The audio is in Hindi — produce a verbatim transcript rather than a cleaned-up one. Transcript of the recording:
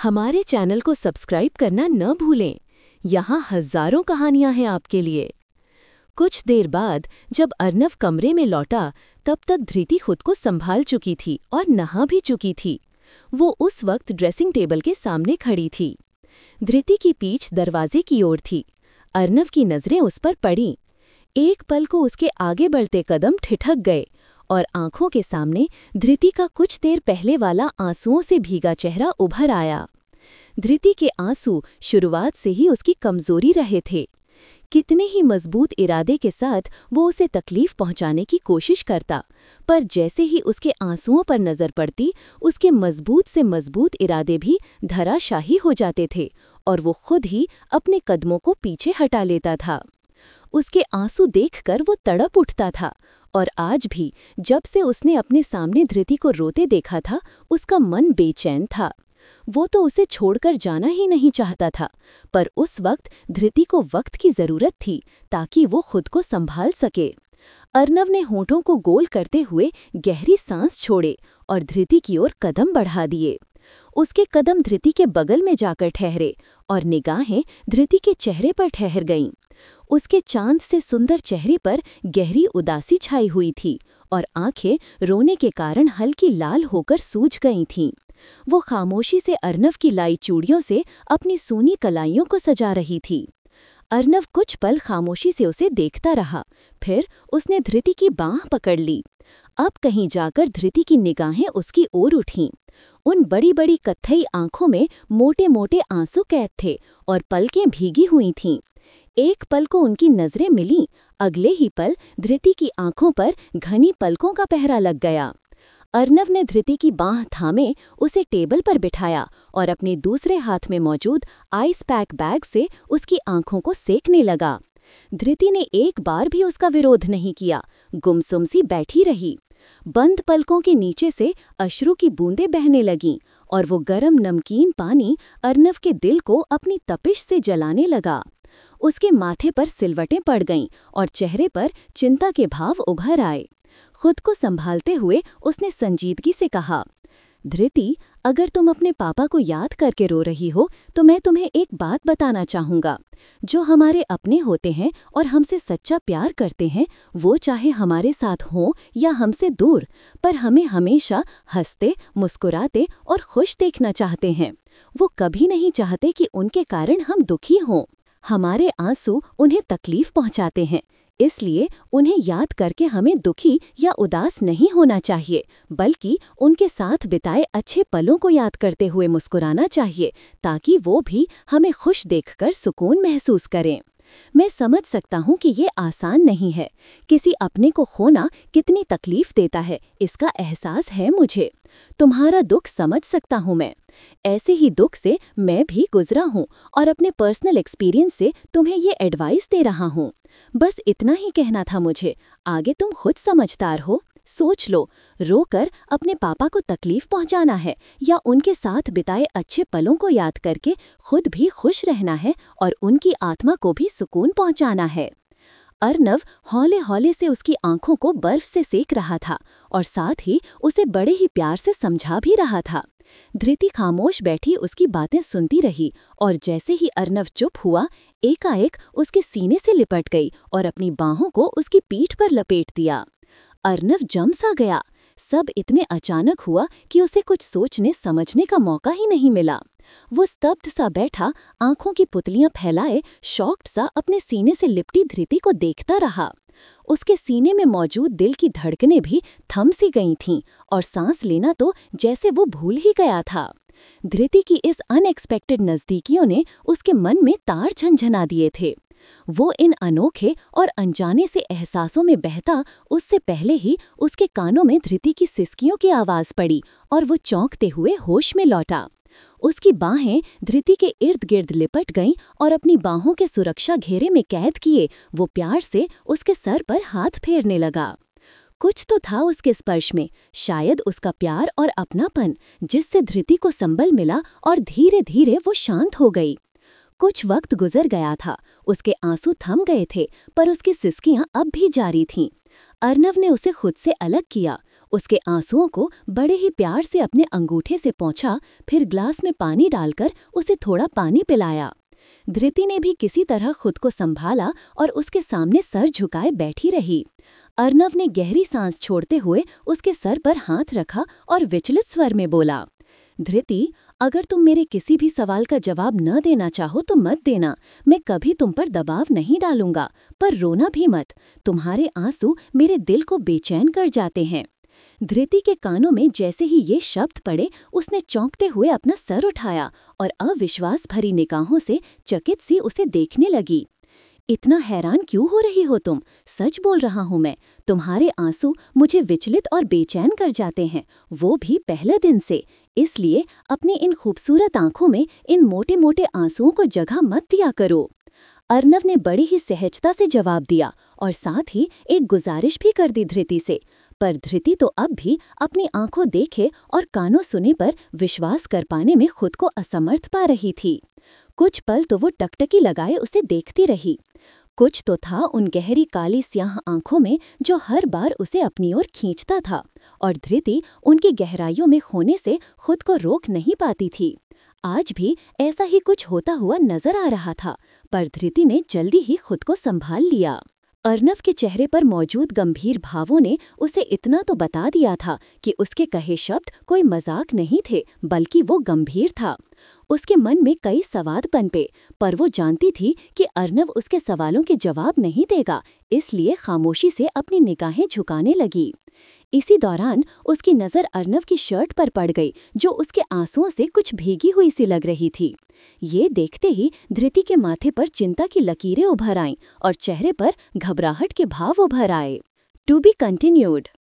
हमारे चैनल को सब्सक्राइब करना न भूलें। यहाँ हजारों कहानियां हैं आपके लिए। कुछ देर बाद जब अर्नव कमरे में लौटा, तब तक धृति खुद को संभाल चुकी थी और नहा भी चुकी थी। वो उस वक्त ड्रेसिंग टेबल के सामने खड़ी थी। धृति की पीठ दरवाजे की ओर थी। अर्नव की नजरें उस पर पड़ीं। एक पल को उसके आगे बढ़ते कदम ठिठक गए और आंखों के सामने धृति का कुछ देर पहले वाला आंसुओं से भीगा चेहरा उभर आया। धृति के आंसू शुरुआत से ही उसकी कमजोरी रहे थे। कितने ही मजबूत इरादे के साथ वो उसे तकलीफ पहुंचाने की कोशिश करता, पर जैसे ही उसके आंसुओं पर नजर पड़ती, उसके मजबूत से मजबूत इरादे भी धराशाही हो जाते थे और वो खुद ही अपने कदमों को पीछे हटा लेता था। उसके आंसू देखकर वो तड़प उठता था और आज भी जब से उसने अपने सामने धृति को रोते देखा था, उसका मन बेचैन था। वो तो उसे छोड़कर जाना ही नहीं चाहता था, पर उस वक्त धृति को वक्त की जरूरत थी ताकि वो खुद को संभाल सके। अर्नव ने होठों को गोल करते हुए गहरी सांस छोड़े और धृति की ओर कदम बढ़ा दिए। उसके कदम धृति के बगल में जाकर ठहरे और निगाहें धृति के चेहरे पर ठहर गईं। उसके चांद से सुंदर चेहरे पर गहरी उदासी छाई हुई थी और आंखें रोने के कारण हल्की लाल होकर सूज गई थीं। वो खामोशी से अर्नव की लाई चूड़ियों से अपनी सूनी कलाइयों को सजा रही थी। अर्नव कुछ पल खामोशी से उसे देखता रहा, फिर उसने धृति की बांह पकड़ ली। अब कहीं जाकर धृति की निगाहें उसकी ओर उठीं। उन बड़ी-बड़ी कत्थई आंखों में मोटे-मोटे आंसू कैद थे और पलकें भीगी हुई थीं। एक पल को उनकी नजरें मिलीं, अगले ही पल धृति की आंखों पर घनी पलकों का पहरा लग गया। अर्नव ने धृति की बांह थामे उसे टेबल पर बिठाया और अपने दूसरे हाथ में मौजूद आइस पैक बैग से उसकी आंखों को सेकने लगा। धृति ने एक बार भी उसका विरोध नहीं किया, गुमसुम सी बैठी रही। बंद पलकों के नीचे से अश्रु की बूंदें बहने लगीं और वो गरम नमकीन पानी अर्नव के दिल को अपनी तपिश से जलाने लगा। उसके माथे पर सिलवटें पड़ गईं और चेहरे पर चिंता के भाव उभर आए। खुद को संभालते हुए उसने संजीदगी से कहा, धृति, अगर तुम अपने पापा को याद करके रो रही हो तो मैं तुम्हें एक बात बताना चाहूँगा। जो हमारे अपने होते हैं और हमसे सच्चा प्यार करते हैं, वो चाहे हमारे साथ हों या हमसे दूर, पर हमें हमेशा हंसते, मुस्कुराते और खुश देखना चाहते हैं। वो कभी नहीं चाहते कि उनके कारण हम दुखी हों। हमारे आंसू उन्हें तकलीफ पहुँचाते हैं, इसलिए उन्हें याद करके हमें दुखी या उदास नहीं होना चाहिए, बल्कि उनके साथ बिताए अच्छे पलों को याद करते हुए मुस्कुराना चाहिए, ताकि वो भी हमें खुश देखकर सुकून महसूस करें। मैं समझ सकता हूँ कि ये आसान नहीं है। किसी अपने को खोना कितनी तकलीफ देता है, इसका एहसास है मुझे। तुम्हारा दुख समझ सकता हूँ मैं। ऐसे ही दुख से मैं भी गुजरा हूँ और अपने पर्सनल एक्सपीरियंस से तुम्हें ये एडवाइस दे रहा हूँ। बस इतना ही कहना था मुझे, आगे तुम खुद समझदार हो। सोच लो, रोकर अपने पापा को तकलीफ पहुंचाना है या उनके साथ बिताए अच्छे पलों को याद करके खुद भी खुश रहना है और उनकी आत्मा को भी सुकून पहुंचाना है। अर्नव हौले हौले से उसकी आंखों को बर्फ से सेक रहा था और साथ ही उसे बड़े ही प्यार से समझा भी रहा था। धृति खामोश बैठी उसकी बातें सुनती रही और जैसे ही अर्नव चुप हुआ, एकाएक उसके सीने से लिपट गई और अपनी बाहों को उसकी पीठ पर लपेट दिया। अर्नव जम सा गया। सब इतने अचानक हुआ कि उसे कुछ सोचने समझने का मौका ही नहीं मिला। वो स्तब्ध सा बैठा, आंखों की पुतलियां फैलाए, शॉक्ड सा अपने सीने से लिपटी धृति को देखता रहा। उसके सीने में मौजूद दिल की धड़कनें भी थम सी गई थीं और सांस लेना तो जैसे वो भूल ही गया था। धृति की इस अनएक्सपेक्टेड नज़दीकियों ने उसके मन में तार झंझना दिए थे। वो इन अनोखे और अनजाने से एहसासों में बहता उससे पहले ही उसके कानों में धृति की सिसकियों की आवाज़ पड़ी और वो चौंकते हुए होश में लौटा। उसकी बाहें धृति के इर्द गिर्द लिपट गईं और अपनी बाहों के सुरक्षा घेरे में कैद किए वो प्यार से उसके सर पर हाथ फेरने लगा। कुछ तो था उसके स्पर्श में, शायद उसका प्यार और अपनापन, जिससे धृति को संबल मिला और धीरे धीरे वो शांत हो गई। कुछ वक्त गुजर गया था, उसके आंसू थम गए थे, पर उसकी सिसकियां अब भी जारी थीं। अर्नव ने उसे खुद से अलग किया, उसके आंसुओं को बड़े ही प्यार से अपने अंगूठे से पोंछा, फिर ग्लास में पानी डालकर उसे थोड़ा पानी पिलाया। धृति ने भी किसी तरह खुद को संभाला और उसके सामने सर झुकाए बैठी रही। अर्नव ने गहरी सांस छोड़ते हुए उसके सर पर हाथ रखा और विचलित स्वर में बोला, धृति, अगर तुम मेरे किसी भी सवाल का जवाब न देना चाहो तो मत देना। मैं कभी तुम पर दबाव नहीं डालूंगा, पर रोना भी मत। तुम्हारे आंसू मेरे दिल को बेचैन कर जाते हैं। धृति के कानों में जैसे ही ये शब्द पड़े, उसने चौंकते हुए अपना सर उठाया और अविश्वास भरी निगाहों से चकित सी उसे देखने लगी। इतना हैरान क्यों हो रही हो तुम? सच बोल रहा हूँ मैं। तुम्हारे आंसू मुझे विचलित और बेचैन कर जाते हैं, वो भी पहले दिन से। इसलिए अपनी इन खूबसूरत आंखों में इन मोटे मोटे आंसुओं को जगह मत दिया करो। अर्नव ने बड़ी ही सहजता से जवाब दिया और साथ ही एक गुजारिश भी कर दी धृति से। पर धृति तो अब भी अपनी आंखों देखे और कानों सुने पर विश्वास कर पाने में खुद को असमर्थ पा रही थी। कुछ पल तो वो टकटकी लगाए उसे देखती रही। कुछ तो था उन गहरी काली स्याह आंखों में जो हर बार उसे अपनी ओर खींचता था, और धृति उनकी गहराइयों में खोने से खुद को रोक नहीं पाती थी। आज भी ऐसा ही कुछ होता हुआ नजर आ रहा था, पर धृति ने जल्दी ही खुद को संभाल लिया। अर्नव के चेहरे पर मौजूद गंभीर भावों ने उसे इतना तो बता दिया था कि उसके कहे शब्द कोई मजाक नहीं थे, बल्कि वो गंभीर था। उसके मन में कई सवाल पनपे, पर वो जानती थी कि अर्नव उसके सवालों के जवाब नहीं देगा, इसलिए खामोशी से अपनी निगाहें झुकाने लगी। इसी दौरान उसकी नज़र अर्नव की शर्ट पर पड़ गई, जो उसके आंसुओं से कुछ भीगी हुई सी लग रही थी। ये देखते ही धृति के माथे पर चिंता की लकीरें उभर आईं और चेहरे पर घबराहट के भाव उभर आए। To be continued.